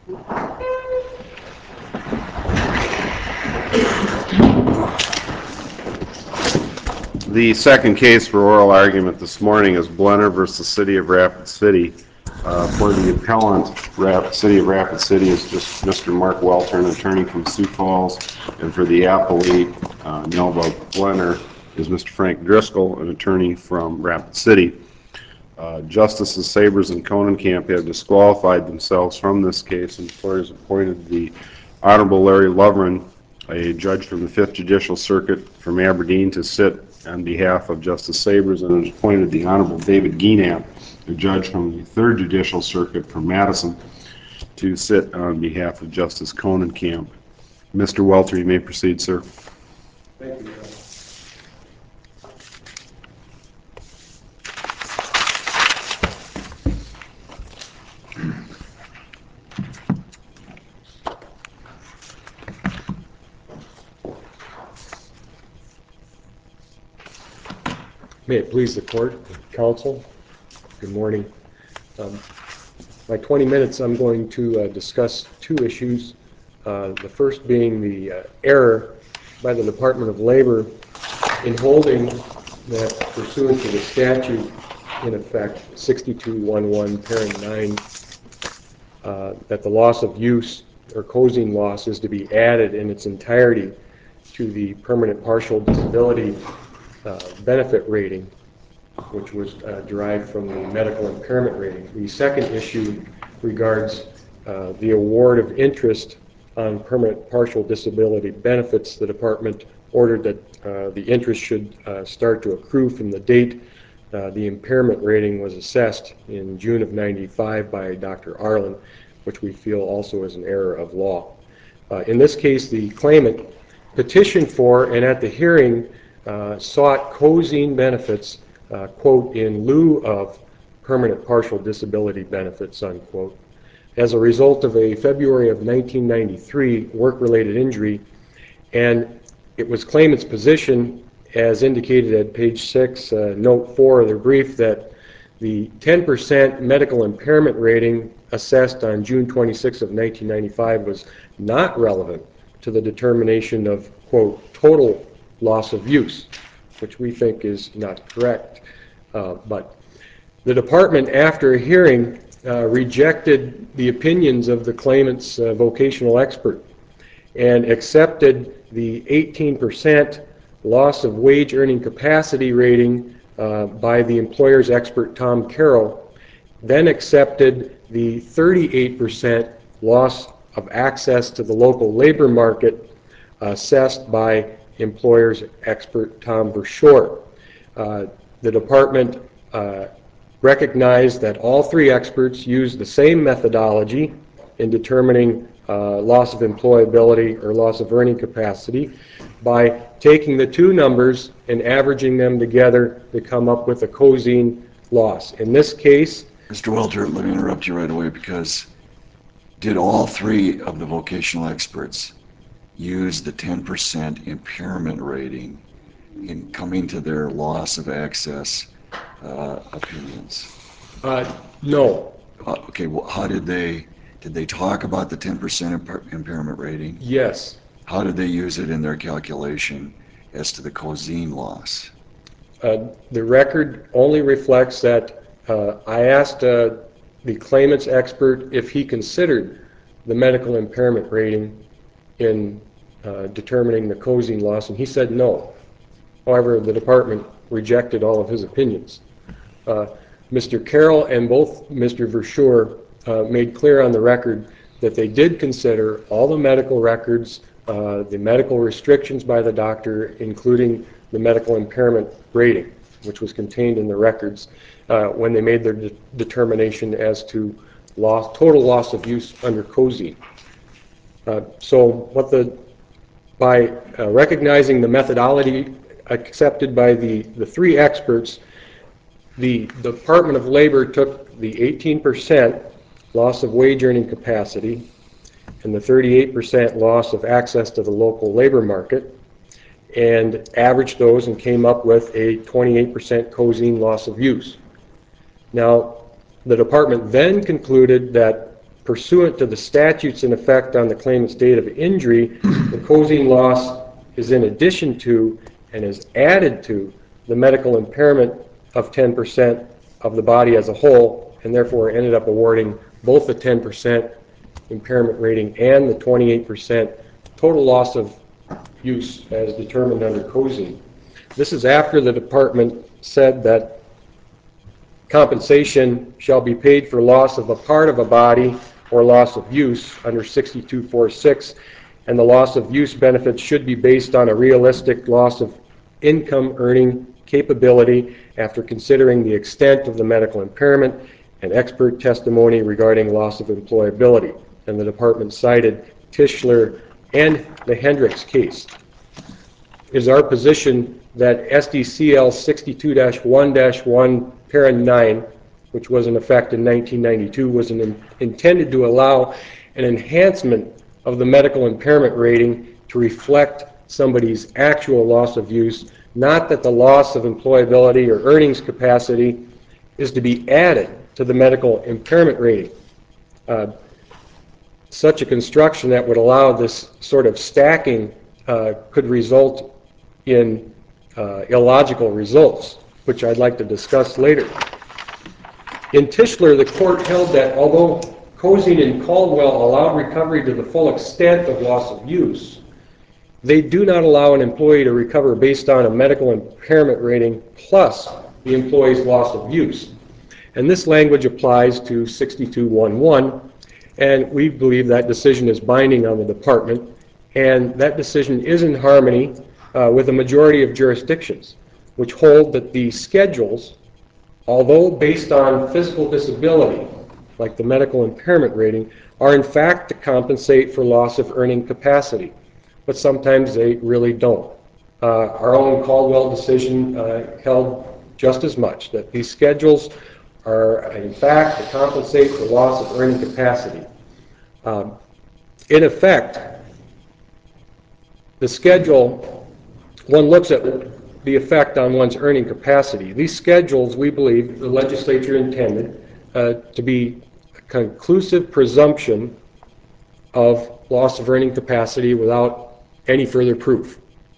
The second case for oral argument this morning is Blenner versus City of Rapid City. For the appellant, City of Rapid City, is just Mr. Mark Welter, an attorney from Sioux Falls, and for the appellate, Nelva Blenner, is Mr. Frank Driscoll, an attorney from Rapid City. Justices Sabers and Conenkamp have disqualified themselves from this case, and the court has appointed the Honorable Larry Lovren, a judge from the 5th Judicial Circuit from Aberdeen, to sit on behalf of Justice Sabers, and has appointed the Honorable David Gienamp, a judge from the 3rd Judicial Circuit from Madison, to sit on behalf of Justice Conenkamp. Mr. Welter, you may proceed, sir. Thank you. May it please the court, counsel, good morning. My 20 minutes, I'm going to discuss two issues. The first being the error by the Department of Labor in holding that, pursuant to the statute in effect, 6211 parent 9, that the loss of use or cosine loss is to be added in its entirety to the permanent partial disability benefit rating, which was derived from the medical impairment rating. The second issue regards the award of interest on permanent partial disability benefits. The department ordered that the interest should start to accrue from the date the impairment rating was assessed in June of '95 by Dr. Arlen, which we feel also is an error of law. In this case, the claimant petitioned for and at the hearing sought cosine benefits, quote, in lieu of permanent partial disability benefits, unquote, as a result of a February of 1993 work-related injury. And it was claimant's position, as indicated at page 6, note 4 of their brief, that the 10% medical impairment rating assessed on June 26 of 1995 was not relevant to the determination of, quote, total loss of use, which we think is not correct. But the department, after a hearing, rejected the opinions of the claimant's vocational expert and accepted the 18% loss of wage earning capacity rating by the employer's expert Tom Carroll, then accepted the 38% loss of access to the local labor market assessed by employer's expert Tom Verschoor. The department recognized that all three experts used the same methodology in determining loss of employability or loss of earning capacity by taking the two numbers and averaging them together to come up with a cosine loss. In this case, Mr. Welter, let me interrupt you right away, because did all three of the vocational experts use the 10% impairment rating in coming to their loss of access opinions? no. Okay, well, how did they talk about the 10% impairment rating? Yes. How did they use it in their calculation as to the cosine loss? The record only reflects that I asked the claimant's expert if he considered the medical impairment rating in determining the cosine loss, and he said no. However, the department rejected all of his opinions. Mr. Carroll and both Mr. Verschoor made clear on the record that they did consider all the medical records, the medical restrictions by the doctor, including the medical impairment rating, which was contained in the records, when they made their determination as to total loss of use under cosine. By recognizing the methodology accepted by the three experts, the Department of Labor took the 18% loss of wage earning capacity and the 38% loss of access to the local labor market and averaged those and came up with a 28% cosine loss of use. Now, the department then concluded that pursuant to the statutes in effect on the claimant's date of injury, the Cosine loss is in addition to and is added to the medical impairment of 10% of the body as a whole, and therefore ended up awarding both the 10% impairment rating and the 28% total loss of use as determined under Cosine. This is after the department said that compensation shall be paid for loss of a part of a body or loss of use under 6246, and the loss of use benefits should be based on a realistic loss of income earning capability after considering the extent of the medical impairment and expert testimony regarding loss of employability. And the department cited Tischler and the Hendricks case. It is our position that SDCL 62-1-1 parent 9, which was in effect in 1992, was intended to allow an enhancement of the medical impairment rating to reflect somebody's actual loss of use, not that the loss of employability or earnings capacity is to be added to the medical impairment rating. Such a construction that would allow this sort of stacking could result in illogical results, which I'd like to discuss later. In Tischler, the court held that although Cosine and Caldwell allowed recovery to the full extent of loss of use, they do not allow an employee to recover based on a medical impairment rating plus the employee's loss of use. And this language applies to 62-1-1, and we believe that decision is binding on the department, and that decision is in harmony with a majority of jurisdictions, which hold that the schedules, although based on physical disability, like the medical impairment rating, are in fact to compensate for loss of earning capacity, but sometimes they really don't. Our own Caldwell decision held just as much, that these schedules are in fact to compensate for loss of earning capacity. In effect, the schedule, one looks at the effect on one's earning capacity. These schedules, we believe, the legislature intended to be a conclusive presumption of loss of earning capacity without any further proof.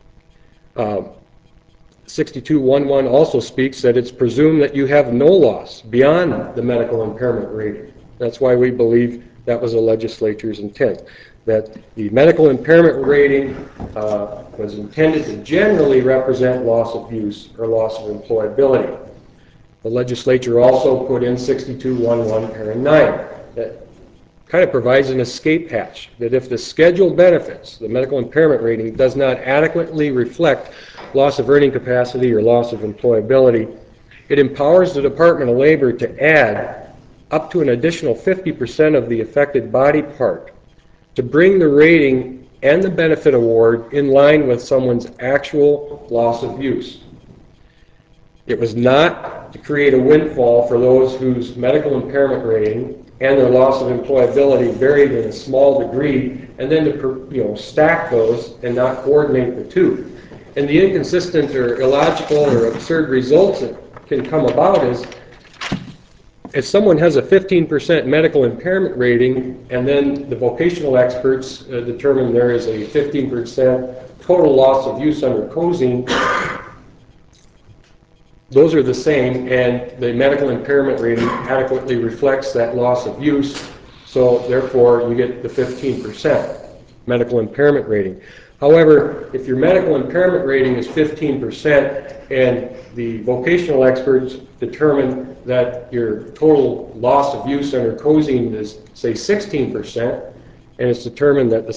62-1-1 also speaks that it's presumed that you have no loss beyond the medical impairment rating. That's why we believe that was the legislature's intent, that the medical impairment rating was intended to generally represent loss of use or loss of employability. The legislature also put in 62-1-1 parent 9 that kind of provides an escape hatch, that if the scheduled benefits, the medical impairment rating, does not adequately reflect loss of earning capacity or loss of employability, it empowers the Department of Labor to add up to an additional 50% of the affected body part to bring the rating and the benefit award in line with someone's actual loss of use. It was not to create a windfall for those whose medical impairment rating and their loss of employability varied in a small degree, and then to stack those and not coordinate the two. And the inconsistent or illogical or absurd results that can come about is if someone has a 15% medical impairment rating and then the vocational experts determine there is a 15% total loss of use under Cosine, those are the same, and the medical impairment rating adequately reflects that loss of use, so therefore you get the 15% medical impairment rating. However, if your medical impairment rating is 15% and the vocational experts determine that your total loss of use under Cosine is, say, 16%, and it's determined that the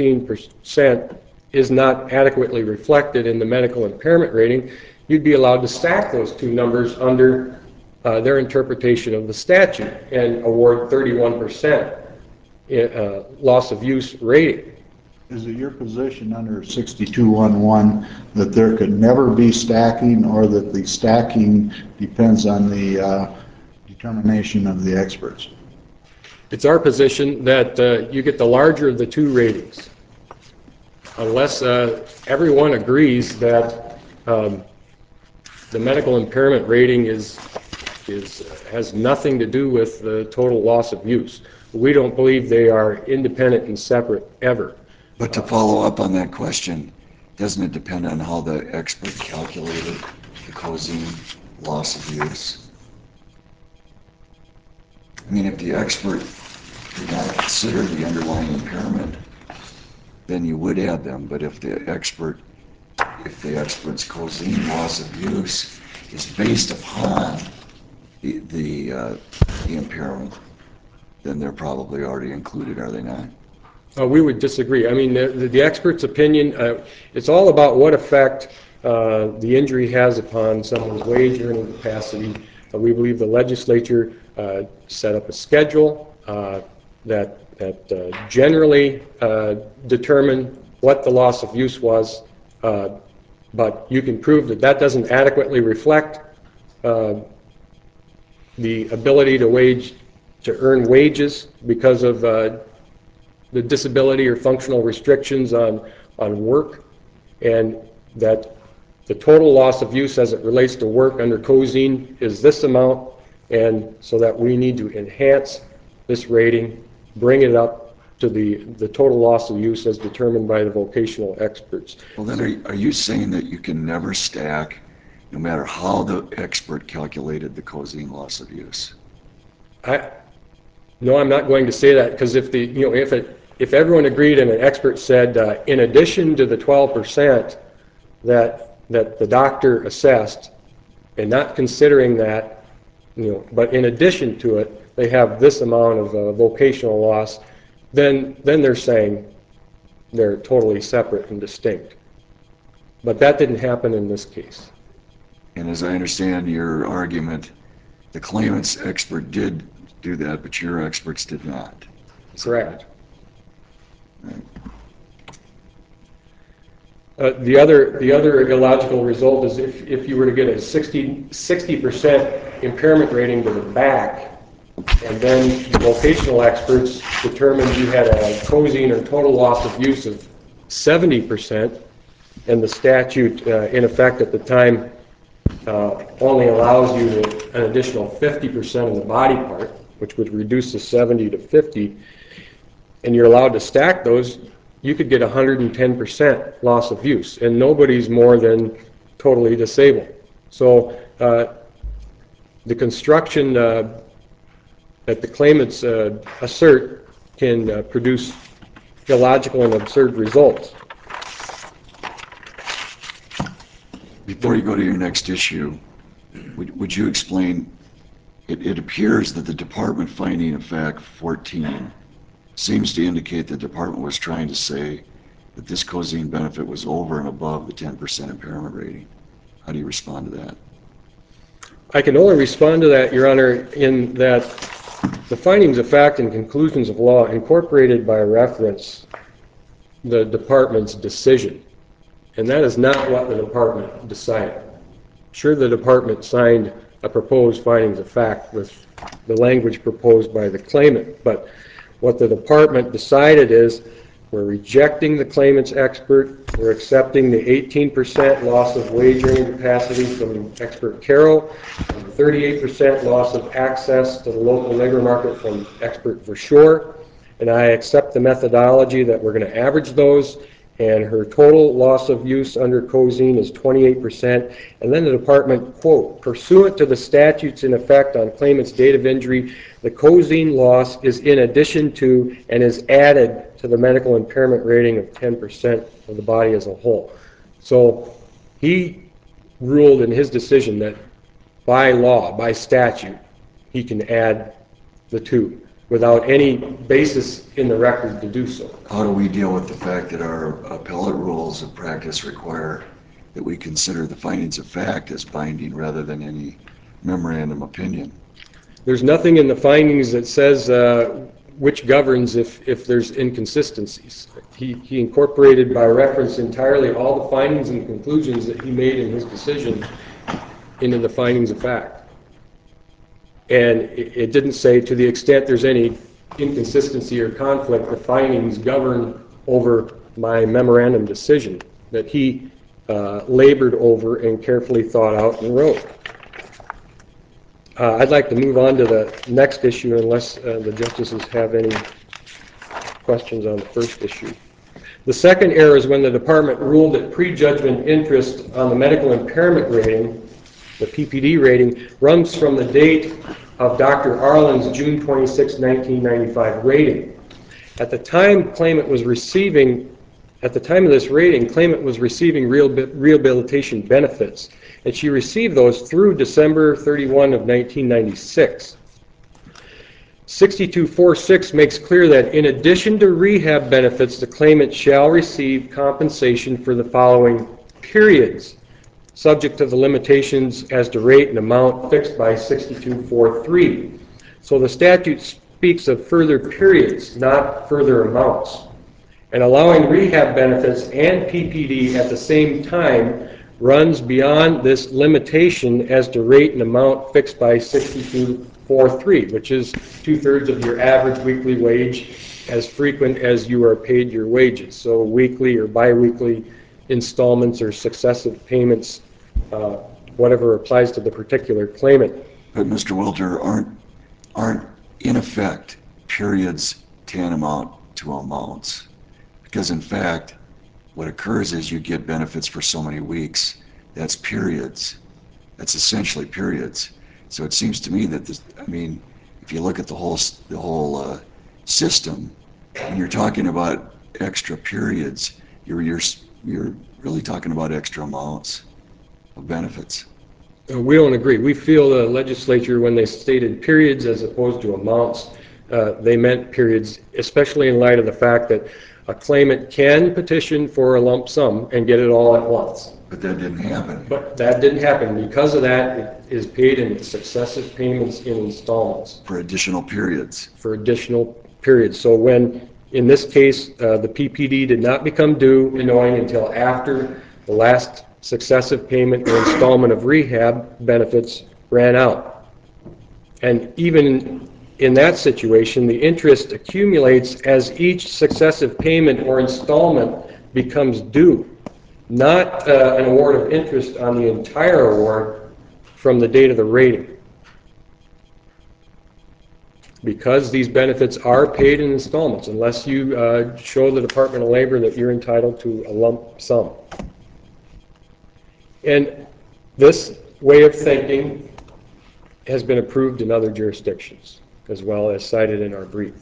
16% is not adequately reflected in the medical impairment rating, you'd be allowed to stack those two numbers under their interpretation of the statute and award 31% loss of use rating. Is it your position under 62-1-1 that there could never be stacking, or that the stacking depends on the determination of the experts? It's our position that you get the larger of the two ratings, unless everyone agrees that the medical impairment rating is has nothing to do with the total loss of use. We don't believe they are independent and separate ever. But to follow up on that question, doesn't it depend on how the expert calculated the cosine loss of use? I mean, if the expert did not consider the underlying impairment, then you would add them. But if the expert's cosine loss of use is based upon the impairment, then they're probably already included, are they not? We would disagree. I mean, the expert's opinion, it's all about what effect the injury has upon someone's wage earning capacity. We believe the legislature set up a schedule that generally determined what the loss of use was, but you can prove that that doesn't adequately reflect the ability to earn wages because of the disability or functional restrictions on work, and that the total loss of use as it relates to work under cosine is this amount, and so that we need to enhance this rating, bring it up to the total loss of use as determined by the vocational experts. Well, then are you saying that you can never stack, no matter how the expert calculated the cosine loss of use? No, I'm not going to say that, because if everyone agreed and an expert said, in addition to the 12% that the doctor assessed, and not considering that, but in addition to it, they have this amount of vocational loss, then they're saying they're totally separate and distinct. But that didn't happen in this case. And as I understand your argument, the claimant's expert did do that, but your experts did not. Correct. Right. The other illogical result is if you were to get a 60% impairment rating to the back, and then the vocational experts determined you had a cosine or total loss of use of 70%, and the statute in effect at the time only allows you an additional 50% of the body part, which would reduce the 70 to 50, and you're allowed to stack those, you could get 110% loss of use, and nobody's more than totally disabled. So the construction that the claimants assert can produce illogical and absurd results. Before you go to your next issue, would you explain, it appears that the department finding of fact 14 seems to indicate the department was trying to say that this cosine benefit was over and above the 10% impairment rating. How do you respond to that? I can only respond to that, Your Honor, in that the findings of fact and conclusions of law incorporated by reference the department's decision, and that is not what the department decided. Sure, the department signed a proposed findings of fact with the language proposed by the claimant, but what the department decided is we're rejecting the claimant's expert, we're accepting the 18% loss of wage earning capacity from expert Carroll, and 38% loss of access to the local labor market from expert Verschoor, and I accept the methodology that we're going to average those, and her total loss of use under cosine is 28%, and then the department, quote, pursuant to the statutes in effect on claimant's date of injury, the cosine loss is in addition to and is added to the medical impairment rating of 10% of the body as a whole. So he ruled in his decision that by law, by statute, he can add the two without any basis in the record to do so. How do we deal with the fact that our appellate rules of practice require that we consider the findings of fact as binding rather than any memorandum opinion? There's nothing in the findings that says which governs if there's inconsistencies. He incorporated by reference entirely all the findings and conclusions that he made in his decision into the findings of fact. And it didn't say to the extent there's any inconsistency or conflict, the findings govern over my memorandum decision that he labored over and carefully thought out and wrote. I'd like to move on to the next issue unless the justices have any questions on the first issue. The second error is when the department ruled that prejudgment interest on the medical impairment rating, the PPD rating, runs from the date of Dr. Arlen's June 26, 1995 rating. At the time of this rating, claimant was receiving rehabilitation benefits, and she received those through December 31 of 1996. 6246 makes clear that in addition to rehab benefits, the claimant shall receive compensation for the following periods, subject to the limitations as to rate and amount fixed by 6243. So the statute speaks of further periods, not further amounts. And allowing rehab benefits and PPD at the same time runs beyond this limitation as to rate and amount fixed by 6243, which is 2/3 of your average weekly wage as frequent as you are paid your wages. So weekly or biweekly installments or successive payments, whatever applies to the particular claimant. But Mr. Wilter, aren't in effect periods tantamount to amounts? Because in fact, what occurs is you get benefits for so many weeks. That's periods. That's essentially periods. So it seems to me that this, I mean, if you look at the whole system, when you're talking about extra periods, you're really talking about extra amounts of benefits. We don't agree. We feel the legislature, when they stated periods as opposed to amounts, they meant periods, especially in light of the fact that a claimant can petition for a lump sum and get it all at once. But that didn't happen. But that didn't happen. Because of that, it is paid in successive payments in installments. For additional periods. For additional periods. So when, in this case, the PPD did not become due until after the last successive payment or installment of rehab benefits ran out. And even in that situation, the interest accumulates as each successive payment or installment becomes due, not an award of interest on the entire award from the date of the rating. Because these benefits are paid in installments, unless you show the Department of Labor that you're entitled to a lump sum. And this way of thinking has been approved in other jurisdictions, as well as cited in our brief.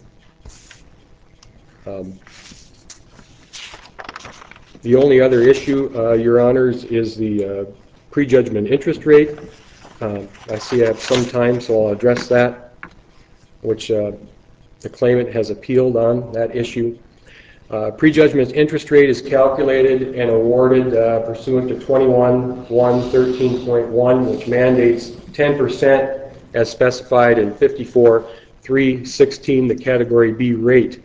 The only other issue, Your Honors, is the prejudgment interest rate. I see I have some time, so I'll address that, which the claimant has appealed on that issue. Prejudgment interest rate is calculated and awarded pursuant to 21-113.1, which mandates 10% as specified in 54-316, the Category B rate.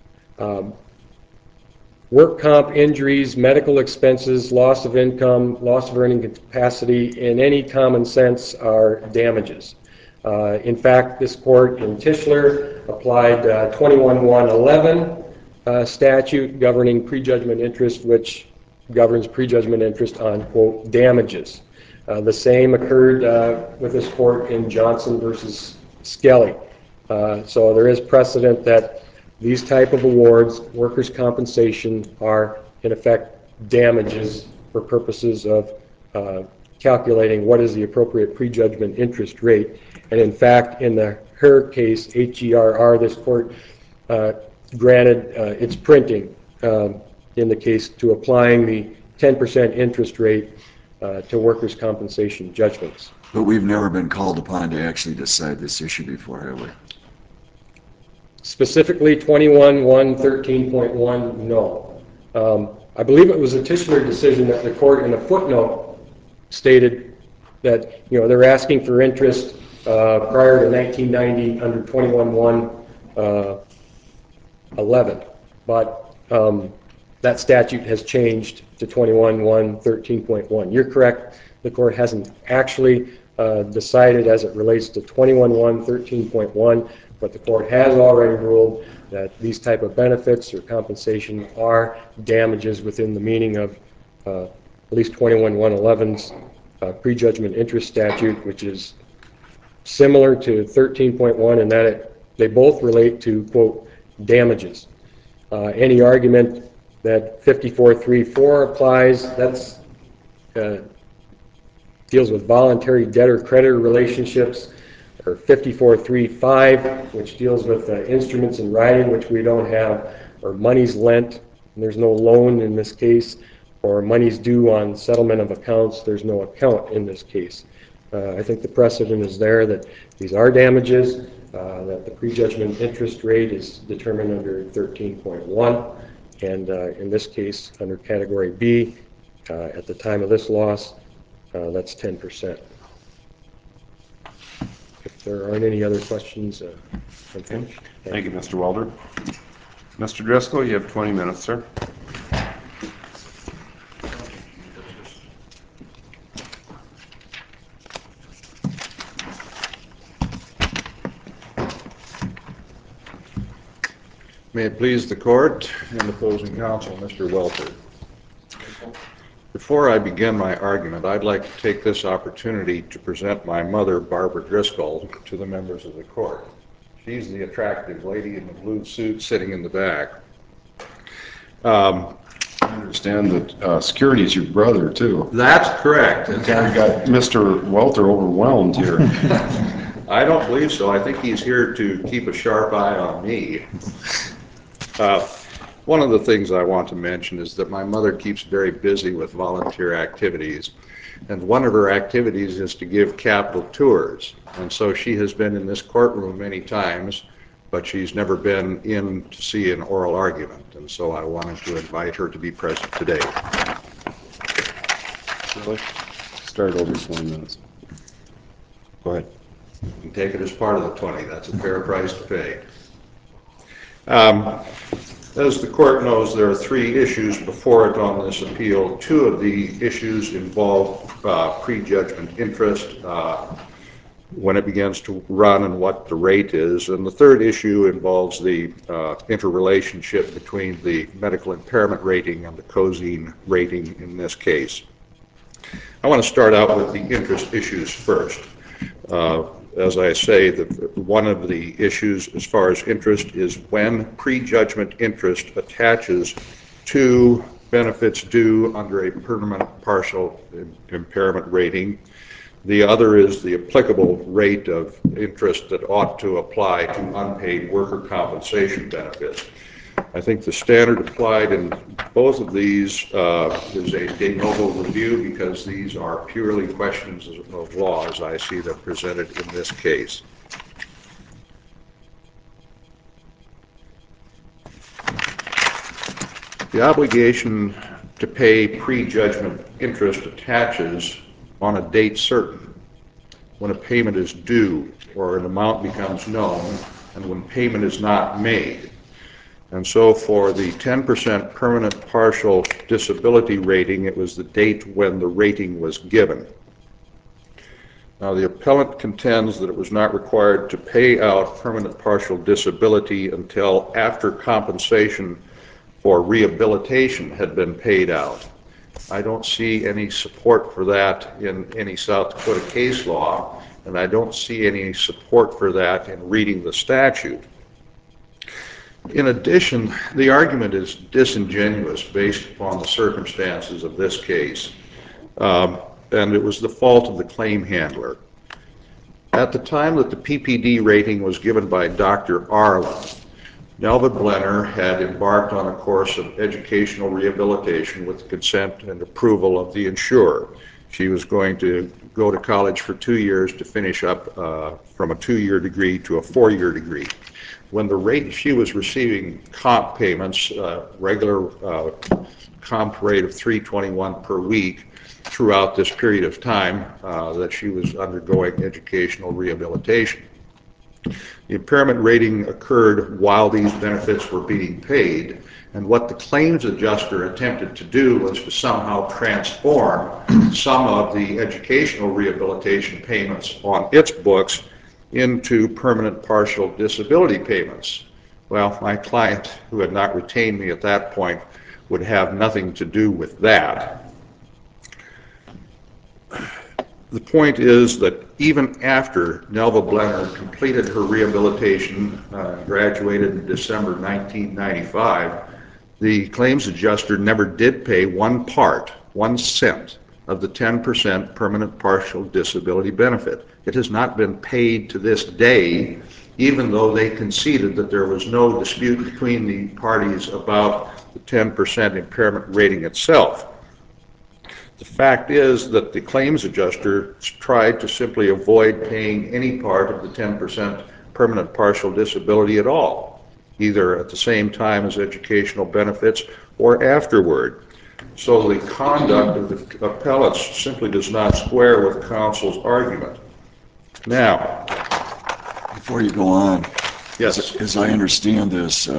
Work comp injuries, medical expenses, loss of income, loss of earning capacity, in any common sense are damages. In fact, this court in Tischler applied 21-111 statute governing prejudgment interest, which governs prejudgment interest on, quote, damages. The same occurred with this court in Johnson versus Skelly. So there is precedent that these type of awards, workers' compensation, are in effect damages for purposes of calculating what is the appropriate prejudgment interest rate. And in fact, in the Herr case, HERR, this court granted its printing in the case to applying the 10% interest rate to workers' compensation judgments. But we've never been called upon to actually decide this issue before, have we? Specifically 21-113.1, no. I believe it was a Tischler decision that the court in a footnote stated that, you know, they're asking for interest prior to 1990 under 21-111, but that statute has changed to 21-113.1. You're correct, the court hasn't actually decided as it relates to 21-113.1, but the court has already ruled that these type of benefits or compensation are damages within the meaning of at least 21-111's prejudgment interest statute, which is similar to 13.1 in that they both relate to, quote, damages. Any argument that 54.3.4 applies, that's deals with voluntary debtor-creditor relationships, or 54.3.5, which deals with instruments in writing, which we don't have, or monies lent, and there's no loan in this case, or monies due on settlement of accounts, there's no account in this case. I think the precedent is there that these are damages, that the prejudgment interest rate is determined under 13.1, and in this case, under Category B, at the time of this loss, that's 10%. If there aren't any other questions, I'm finished. Thank you, Mr. Welter. Mr. Driscoll, you have 20 minutes, sir. May it please the court and opposing counsel, Mr. Welter. Before I begin my argument, I'd like to take this opportunity to present my mother, Barbara Driscoll, to the members of the court. She's the attractive lady in the blue suit sitting in the back. I understand that security is your brother, too. That's correct. Kind of got Mr. Welter overwhelmed here. I don't believe so. I think he's here to keep a sharp eye on me. One of the things I want to mention is that my mother keeps very busy with volunteer activities, and one of her activities is to give Capitol tours. And so she has been in this courtroom many times, but she's never been in to see an oral argument, and so I wanted to invite her to be present today. Really? Start over 20 minutes. Go ahead. You can take it as part of the 20. That's a fair price to pay. As the court knows, there are 3 issues before it on this appeal. 2 of the issues involve prejudgment interest, when it begins to run and what the rate is. And the 3rd issue involves the interrelationship between the medical impairment rating and the COSINE rating in this case. I want to start out with the interest issues first. As I say, one of the issues as far as interest is when prejudgment interest attaches to benefits due under a permanent partial impairment rating. The other is the applicable rate of interest that ought to apply to unpaid worker compensation benefits. I think the standard applied in both of these is a de novo review because these are purely questions of law as I see them presented in this case. The obligation to pay prejudgment interest attaches on a date certain, when a payment is due or an amount becomes known, and when payment is not made. And so for the 10% permanent partial disability rating, it was the date when the rating was given. Now, the appellant contends that it was not required to pay out permanent partial disability until after compensation for rehabilitation had been paid out. I don't see any support for that in any South Dakota case law, and I don't see any support for that in reading the statute. In addition, the argument is disingenuous based upon the circumstances of this case, and it was the fault of the claim handler. At the time that the PPD rating was given by Dr. Arlen, Nelva Blenner had embarked on a course of educational rehabilitation with the consent and approval of the insurer. She was going to go to college for 2 years to finish up from a 2-year degree to a 4-year degree. When the rate she was receiving comp payments, regular comp rate of $321 per week throughout this period of time that she was undergoing educational rehabilitation. The impairment rating occurred while these benefits were being paid, and what the claims adjuster attempted to do was to somehow transform some of the educational rehabilitation payments on its books into permanent partial disability payments. Well, my client, who had not retained me at that point, would have nothing to do with that. The point is that even after Nelva Blenner completed her rehabilitation, graduated in December 1995, the claims adjuster never did pay 1 cent of the 10% permanent partial disability benefit. It has not been paid to this day, even though they conceded that there was no dispute between the parties about the 10% impairment rating itself. The fact is that the claims adjuster tried to simply avoid paying any part of the 10% permanent partial disability at all, either at the same time as educational benefits or afterward. So the conduct of the appellates simply does not square with counsel's argument. Now, Before you go on, yes, as I understand this,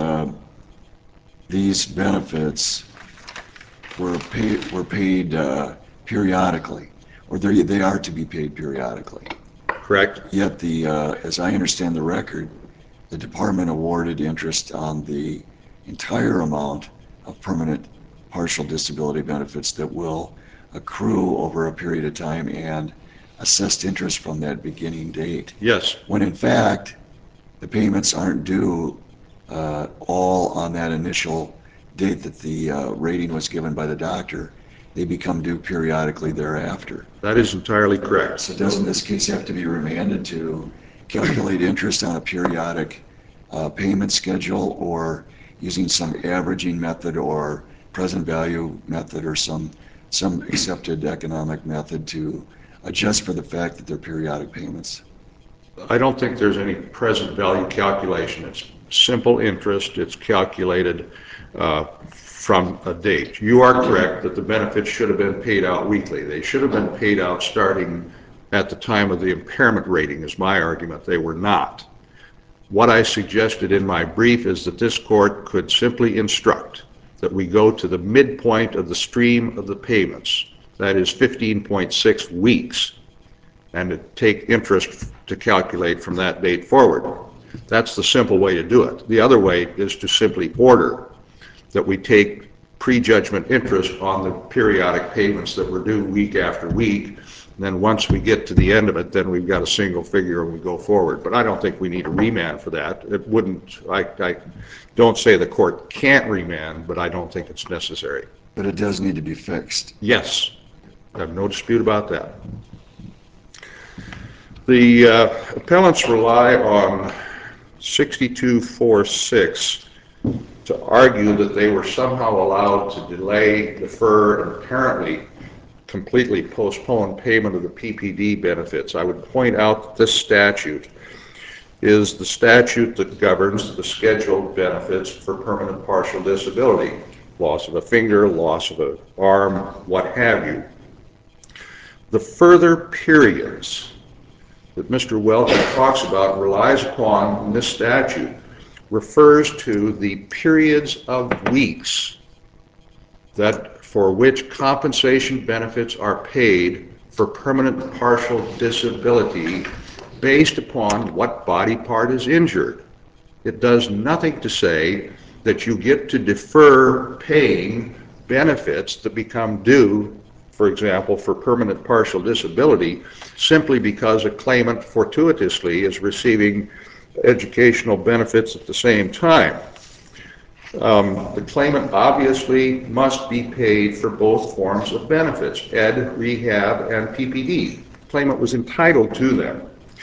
these benefits were paid periodically, or they are to be paid periodically. correct? Yet as I understand the record, the department awarded interest on the entire amount of permanent partial disability benefits that will accrue over a period of time and assessed interest from that beginning date. Yes, When in fact, the payments aren't due all on that initial date that the rating was given by the doctor. They become due periodically thereafter. that is entirely correct. So doesn't this case have to be remanded to calculate interest on a periodic payment schedule, or using some averaging method or present value method or some accepted economic method to adjust for the fact that they're periodic payments? I don't think there's any present value calculation. It's simple interest. It's calculated from a date. You are correct that the benefits should have been paid out weekly. They should have been paid out starting at the time of the impairment rating, is my argument. They were not. What I suggested in my brief is that this court could simply instruct that we go to the midpoint of the stream of the payments, that is 15.6 weeks, and to take interest to calculate from that date forward. That's the simple way to do it. The other way is to simply order that we take prejudgment interest on the periodic payments that were due week after week. And then once we get to the end of it, then we've got a single figure and we go forward. But I don't think we need a remand for that. It wouldn't, I don't say the court can't remand, but I don't think it's necessary. But it does need to be fixed. Yes, I have no dispute about that. The appellants rely on 6246 to argue that they were somehow allowed to delay, defer, and apparently completely postpone payment of the PPD benefits. I would point out that this statute is the statute that governs the scheduled benefits for permanent partial disability, loss of a finger, loss of an arm, what have you. The further periods that Mr. Welch talks about and relies upon in this statute refers to the periods of weeks that for which compensation benefits are paid for permanent partial disability based upon what body part is injured. It does nothing to say that you get to defer paying benefits that become due, for example, for permanent partial disability, simply because a claimant fortuitously is receiving educational benefits at the same time. The claimant obviously must be paid for both forms of benefits, ed, rehab, and PPD. The claimant was entitled to them.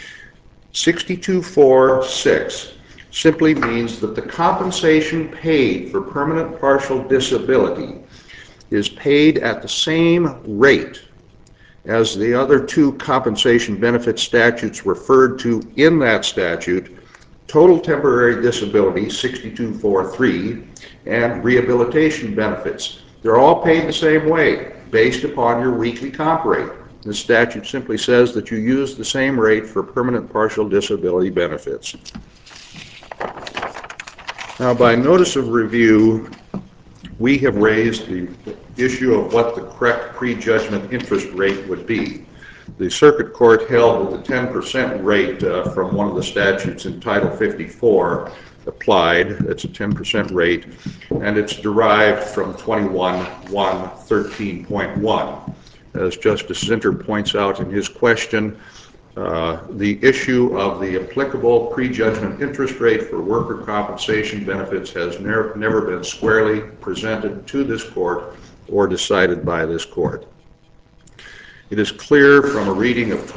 6246 simply means that the compensation paid for permanent partial disability is paid at the same rate as the other two compensation benefit statutes referred to in that statute: total temporary disability, 6243, and rehabilitation benefits. They're all paid the same way, based upon your weekly comp rate. The statute simply says that you use the same rate for permanent partial disability benefits. Now, by notice of review, we have raised the issue of what the correct prejudgment interest rate would be. The circuit court held that the 10% rate from one of the statutes in Title 54 applied. It's a 10% rate, and it's derived from 21.113.1. as Justice Zinter points out in his question, the issue of the applicable prejudgment interest rate for worker compensation benefits has never been squarely presented to this court or decided by this court. It is clear from a reading of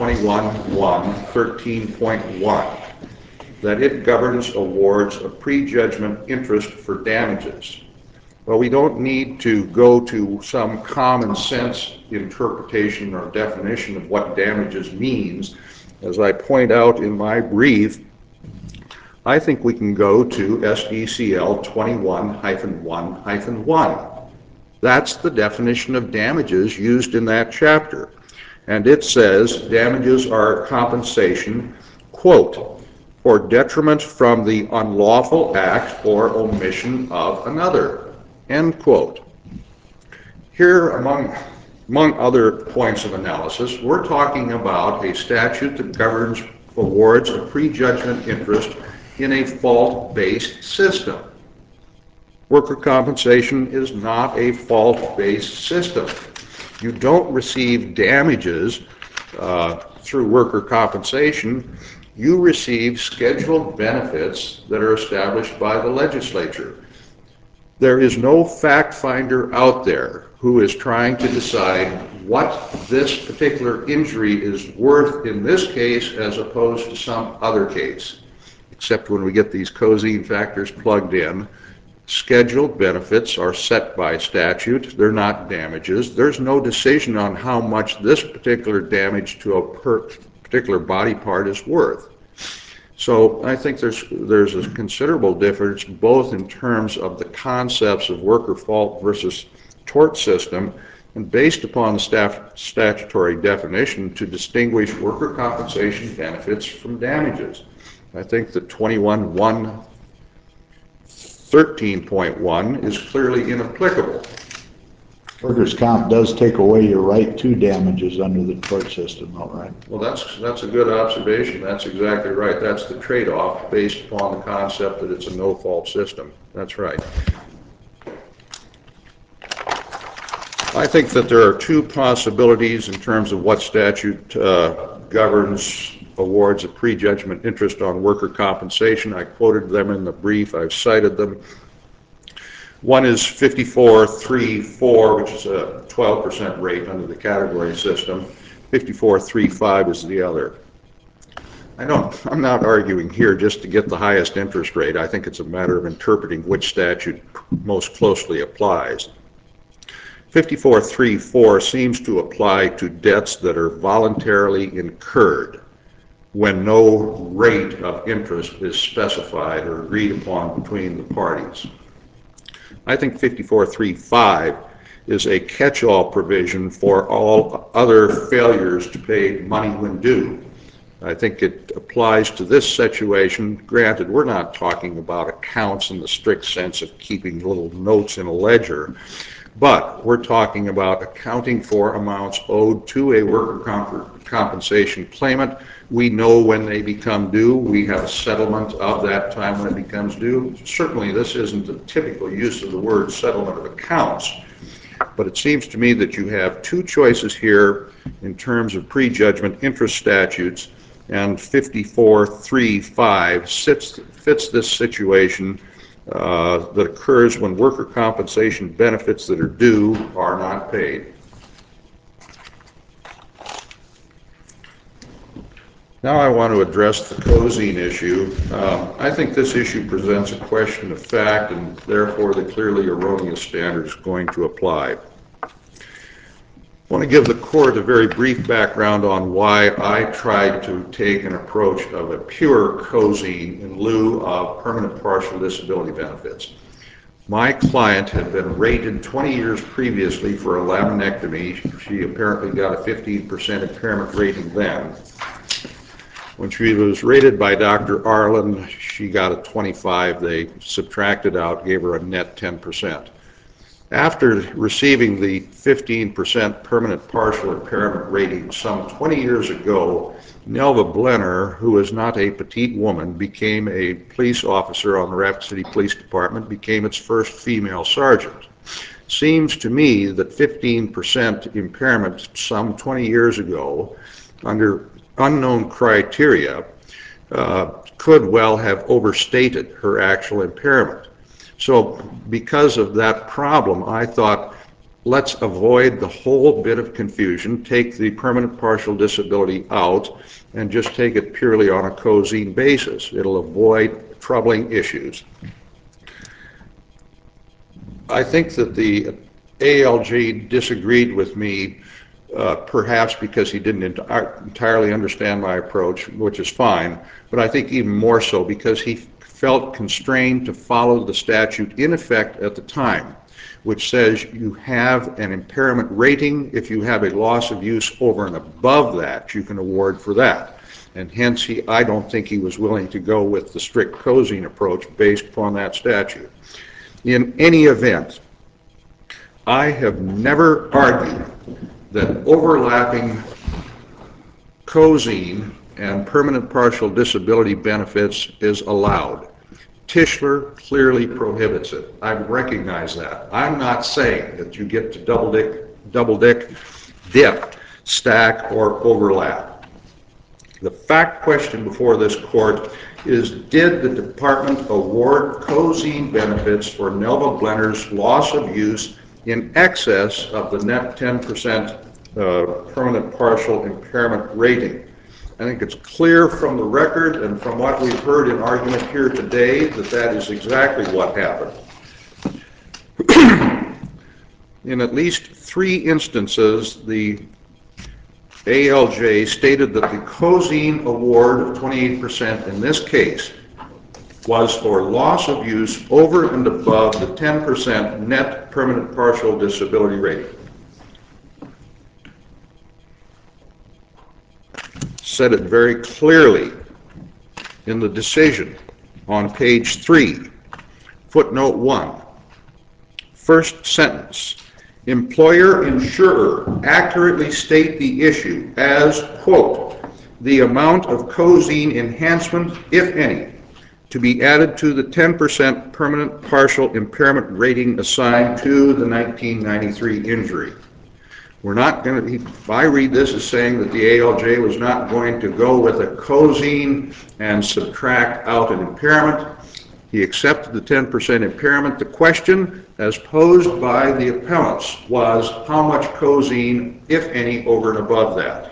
21.1.13.1 that it governs awards of prejudgment interest for damages. Well, we don't need to go to some common sense interpretation or definition of what damages means. As I point out in my brief, I think we can go to SDCL 21-1-1. That's the definition of damages used in that chapter. And it says damages are compensation, quote, for detriment from the unlawful act or omission of another, end quote. Here, among other points of analysis, we're talking about a statute that governs awards of prejudgment interest in a fault-based system. Worker compensation is not a fault-based system. You don't receive damages through worker compensation. You receive scheduled benefits that are established by the legislature. There is no fact finder out there who is trying to decide what this particular injury is worth in this case as opposed to some other case, except when we get these Cosine factors plugged in. Scheduled benefits are set by statute. They're not damages. There's no decision on how much this particular damage to a particular body part is worth. So I think there's a considerable difference both in terms of the concepts of worker fault versus tort system, and based upon the statutory definition to distinguish worker compensation benefits from damages. I think that 21.1.13.1 is clearly inapplicable. Workers' comp does take away your right to damages under the tort system, all right? Well, that's a good observation. That's exactly right. That's the trade-off based upon the concept that it's a no-fault system. That's right. I think that there are two possibilities in terms of what statute governs awards of prejudgment interest on worker compensation. I quoted them in the brief. I've cited them. One is 54.3.4, which is a 12% rate under the category system. 54.3.5 is the other. I'm not arguing here just to get the highest interest rate. I think it's a matter of interpreting which statute most closely applies. 54.3.4 seems to apply to debts that are voluntarily incurred when no rate of interest is specified or agreed upon between the parties. I think 54.3.5 is a catch-all provision for all other failures to pay money when due. I think it applies to this situation. Granted, we're not talking about accounts in the strict sense of keeping little notes in a ledger, but we're talking about accounting for amounts owed to a worker compensation claimant. We know when they become due. We have a settlement of that time when it becomes due. Certainly this isn't the typical use of the word settlement of accounts, but it seems to me that you have two choices here in terms of prejudgment interest statutes, and 54.3.5 fits this situation that occurs when worker compensation benefits that are due are not paid. Now I want to address the Cosine issue. I think this issue presents a question of fact, and therefore the clearly erroneous standard is going to apply. I want to give the court a very brief background on why I tried to take an approach of a pure Cosine in lieu of permanent partial disability benefits. My client had been rated 20 years previously for a laminectomy. She apparently got a 15% impairment rating then. When she was rated by Dr. Arlen, she got a 25. They subtracted out, gave her a net 10%. After receiving the 15% permanent partial impairment rating some 20 years ago, Nelva Blenner, who is not a petite woman, became a police officer on the Rapid City Police Department, became its first female sergeant. Seems to me that 15% impairment some 20 years ago, under unknown criteria, could well have overstated her actual impairment. So because of that problem, I thought, let's avoid the whole bit of confusion, take the permanent partial disability out, and just take it purely on a Cosine basis. It'll avoid troubling issues. I think that the ALJ disagreed with me, perhaps because he didn't entirely understand my approach, which is fine, but I think even more so because he felt constrained to follow the statute in effect at the time, which says you have an impairment rating. If you have a loss of use over and above that, you can award for that. And hence, I don't think he was willing to go with the strict Cosine approach based upon that statute. In any event, I have never argued that overlapping Cosine and permanent partial disability benefits is allowed. Tischler clearly prohibits it. I recognize that. I'm not saying that you get to double dip, stack, or overlap. The fact question before this court is, did the department award Cosine benefits for Nelva Blenner's loss of use in excess of the net 10% permanent partial impairment rating? I think it's clear from the record and from what we've heard in argument here today that that is exactly what happened. In at least 3 instances, the ALJ stated that the Cosine award of 28% in this case was for loss of use over and above the 10% net permanent partial disability rating. Said it very clearly in the decision on page 3, footnote 1, first sentence. Employer insurer accurately state the issue as, quote, the amount of Cosine enhancement, if any, to be added to the 10% permanent partial impairment rating assigned to the 1993 injury. We're not going to, if I read this as saying that the ALJ was not going to go with a Cosine and subtract out an impairment. He accepted the 10% impairment. The question, as posed by the appellants, was how much Cosine, if any, over and above that.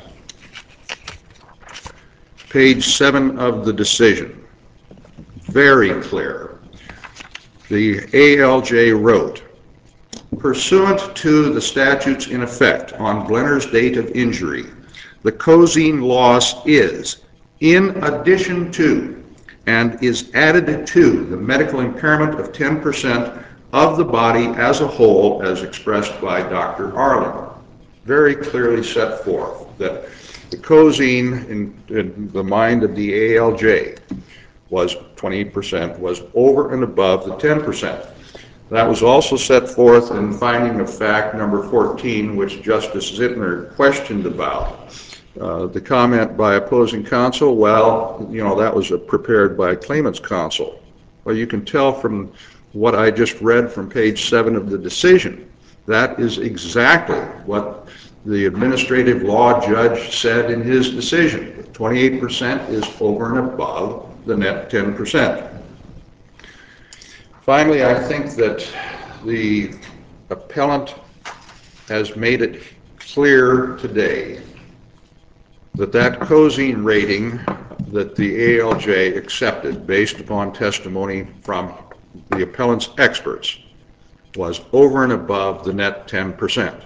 Page 7 of the decision. Very clear. The ALJ wrote, pursuant to the statutes in effect on Blenner's date of injury, the Cosine loss is, in addition to, and is added to the medical impairment of 10% of the body as a whole as expressed by Dr. Arlen. Very clearly set forth that the Cosine in the mind of the ALJ was 20%, was over and above the 10%. That was also set forth in finding of fact number 14, which Justice Zittner questioned about. The comment by opposing counsel, well, you know, that was prepared by claimant's counsel. Well, you can tell from what I just read from page 7 of the decision, that is exactly what the administrative law judge said in his decision. 28% is over and above the net 10%. Finally, I think that the appellant has made it clear today that that Cosine rating that the ALJ accepted based upon testimony from the appellant's experts was over and above the net 10%.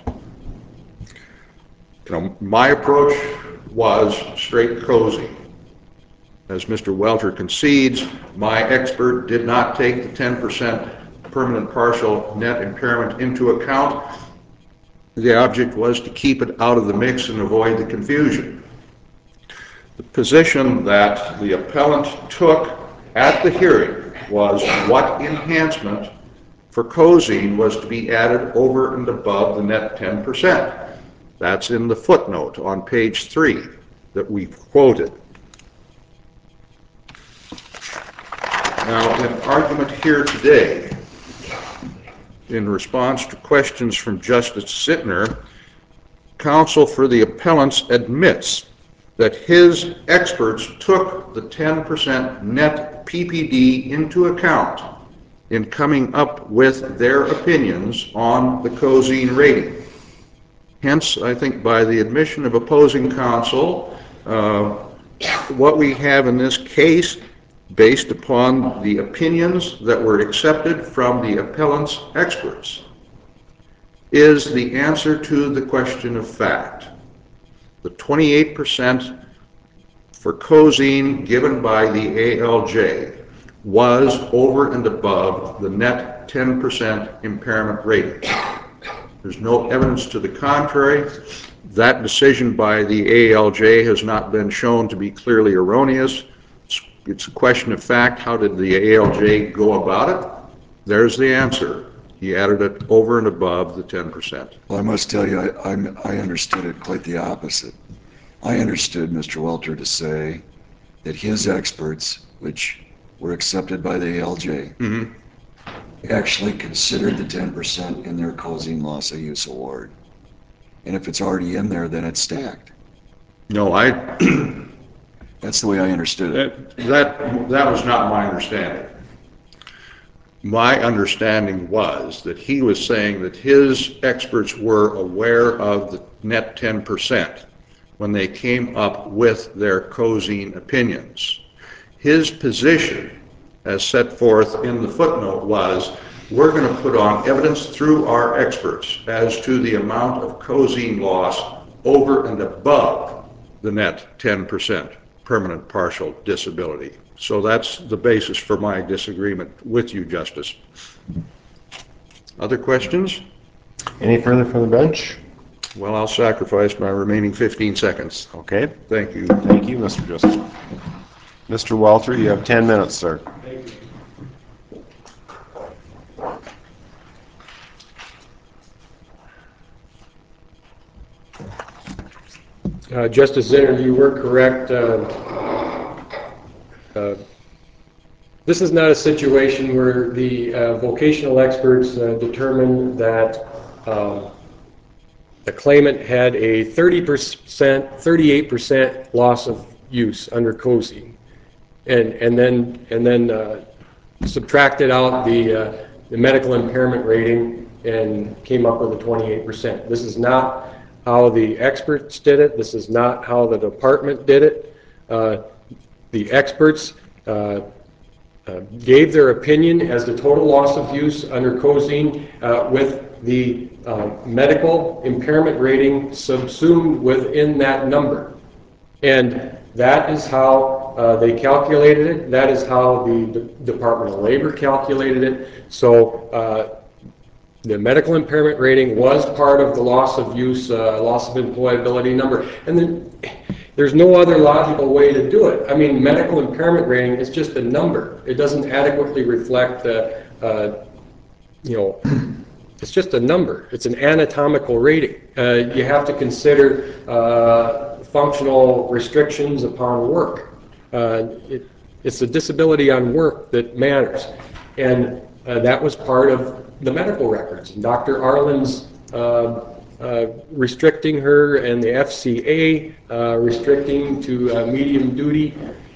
You know, my approach was straight Cosine. As Mr. Welter concedes, my expert did not take the 10% permanent partial net impairment into account. The object was to keep it out of the mix and avoid the confusion. The position that the appellant took at the hearing was what enhancement for Cosine was to be added over and above the net 10%. That's in the footnote on page 3 that we quoted. Now, in argument here today, in response to questions from Justice Sittner, counsel for the appellants admits that his experts took the 10% net PPD into account in coming up with their opinions on the Cosine rating. Hence, I think by the admission of opposing counsel, what we have in this case, based upon the opinions that were accepted from the appellant's experts, is the answer to the question of fact. The 28% for Cosine given by the ALJ was over and above the net 10% impairment rating. There's no evidence to the contrary. That decision by the ALJ has not been shown to be clearly erroneous. It's a question of fact. How did the ALJ go about it? There's the answer. He added it over and above the 10%. Well, I must tell you, I understood it quite the opposite. I understood Mr. Welter to say that his experts, which were accepted by the ALJ, actually considered the 10% in their Cosine loss of use award. And if it's already in there, then it's stacked. No, That's the way I understood it. that was not my understanding. My understanding was that he was saying that his experts were aware of the net 10% when they came up with their Cosine opinions. His position, as set forth in the footnote, was we're going to put on evidence through our experts as to the amount of Cosine loss over and above the net 10% permanent partial disability. So that's the basis for my disagreement with you, Justice. Other questions? Any further from the bench? Well, I'll sacrifice my remaining 15 seconds. Okay. Thank you. Thank you, Mr. Justice. Mr. Welter, you have 10 minutes, sir. Justice Zinner, you were correct. This is not a situation where the vocational experts determined that the claimant had a 38% loss of use under Cosine, and then subtracted out the medical impairment rating and came up with a 28%. This is not how the experts did it. This is not how the department did it. The experts gave their opinion as the total loss of use under Cosine with the medical impairment rating subsumed within that number. And that is how they calculated it. That is how the Department of Labor calculated it. So the medical impairment rating was part of the loss of use, loss of employability number. And then there's no other logical way to do it. I mean, medical impairment rating is just a number. It doesn't adequately reflect it's just a number. It's an anatomical rating. You have to consider functional restrictions upon work. It's the disability on work that matters. And that was part of the medical records. And Dr. Arlen's restricting her and the FCA restricting to medium duty.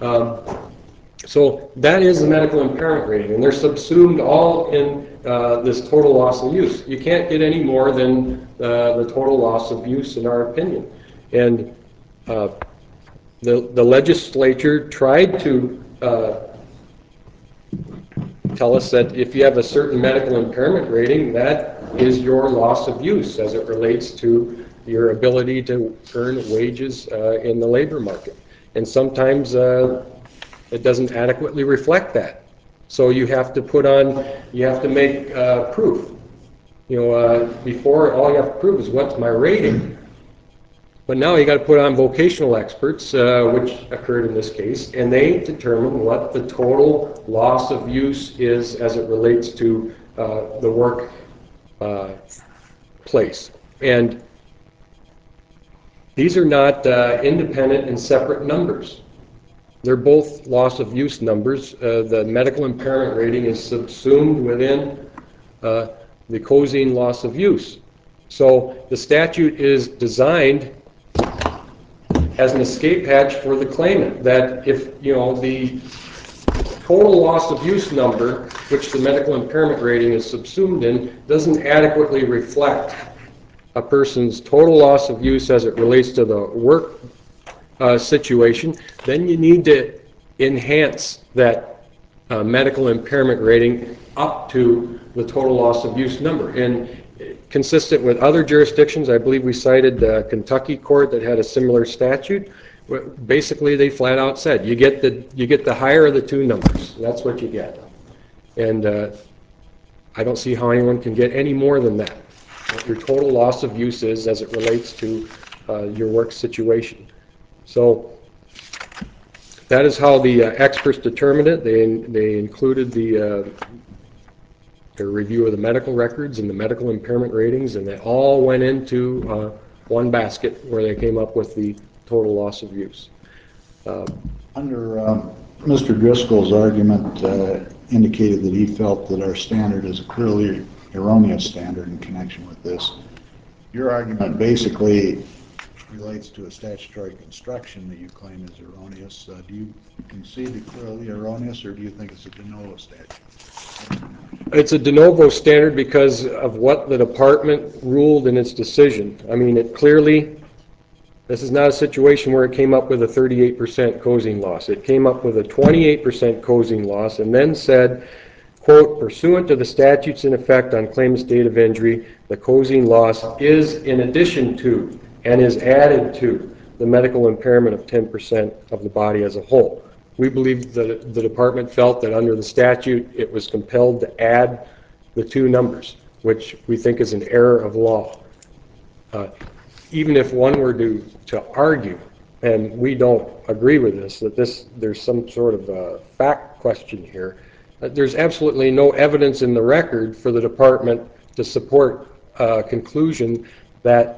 So that is the medical impairment rating, and they're subsumed all in this total loss of use. You can't get any more than the total loss of use, in our opinion. And the legislature tried to tell us that if you have a certain medical impairment rating, that is your loss of use as it relates to your ability to earn wages in the labor market. And sometimes it doesn't adequately reflect that. So you have to make proof. Before all you have to prove is what's my rating. But now you got to put on vocational experts, which occurred in this case, and they determine what the total loss of use is as it relates to the work place. And these are not independent and separate numbers. They're both loss of use numbers. The medical impairment rating is subsumed within the Cosine loss of use. So the statute is designed as an escape hatch for the claimant, that if, the total loss of use number, which the medical impairment rating is subsumed in, doesn't adequately reflect a person's total loss of use as it relates to the work situation, then you need to enhance that medical impairment rating up to the total loss of use number. And consistent with other jurisdictions, I believe we cited the Kentucky court that had a similar statute. Basically, they flat out said, you get the higher of the two numbers. That's what you get. And I don't see how anyone can get any more than that. What your total loss of use is as it relates to your work situation. So that is how the experts determined it. They included their review of the medical records and the medical impairment ratings, and they all went into one basket where they came up with the total loss of use. Under Mr. Driscoll's argument indicated that he felt that our standard is a clearly erroneous standard in connection with this. Your argument basically relates to a statutory construction that you claim is erroneous. Do you concede it clearly erroneous, or do you think it's a de novo statute? It's a de novo standard because of what the department ruled in its decision. I mean, it clearly, this is not a situation where it came up with a 38% Cosine loss. It came up with a 28% Cosine loss and then said, quote, pursuant to the statutes in effect on claimant's date of injury, the Cosine loss is in addition to and is added to the medical impairment of 10% of the body as a whole. We believe that the department felt that under the statute it was compelled to add the two numbers, which we think is an error of law. Even if one were to argue, and we don't agree with this, that there's some sort of a fact question here, there's absolutely no evidence in the record for the department to support a conclusion that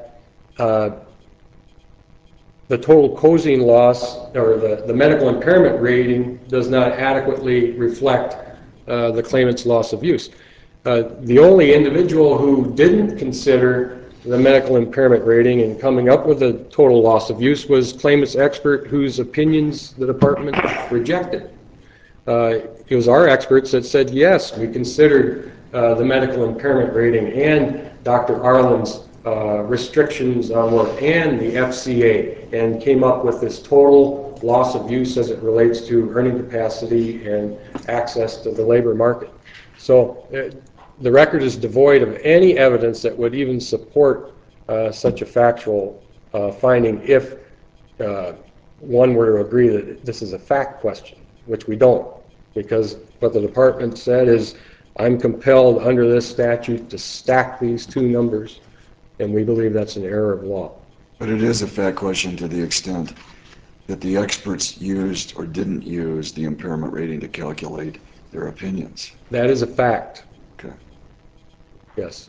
the total Cosine loss or the medical impairment rating does not adequately reflect the claimant's loss of use. The only individual who didn't consider the medical impairment rating and coming up with a total loss of use was claimant's expert whose opinions the department rejected. It was our experts that said, yes, we considered the medical impairment rating and Dr. Arlen's restrictions on work and the FCA, and came up with this total loss of use as it relates to earning capacity and access to the labor market. So the record is devoid of any evidence that would even support such a factual finding if one were to agree that this is a fact question, which we don't, because what the department said is, I'm compelled under this statute to stack these two numbers, and we believe that's an error of law. But it is a fact question to the extent that the experts used or didn't use the impairment rating to calculate their opinions. That is a fact. Okay. Yes.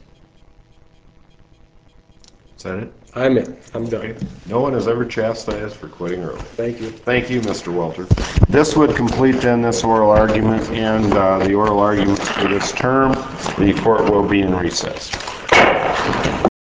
Is that it? I'm done. No one has ever chastised for quitting early. Thank you. Thank you, Mr. Welter. This would complete then this oral argument and the oral arguments for this term. The court will be in recess.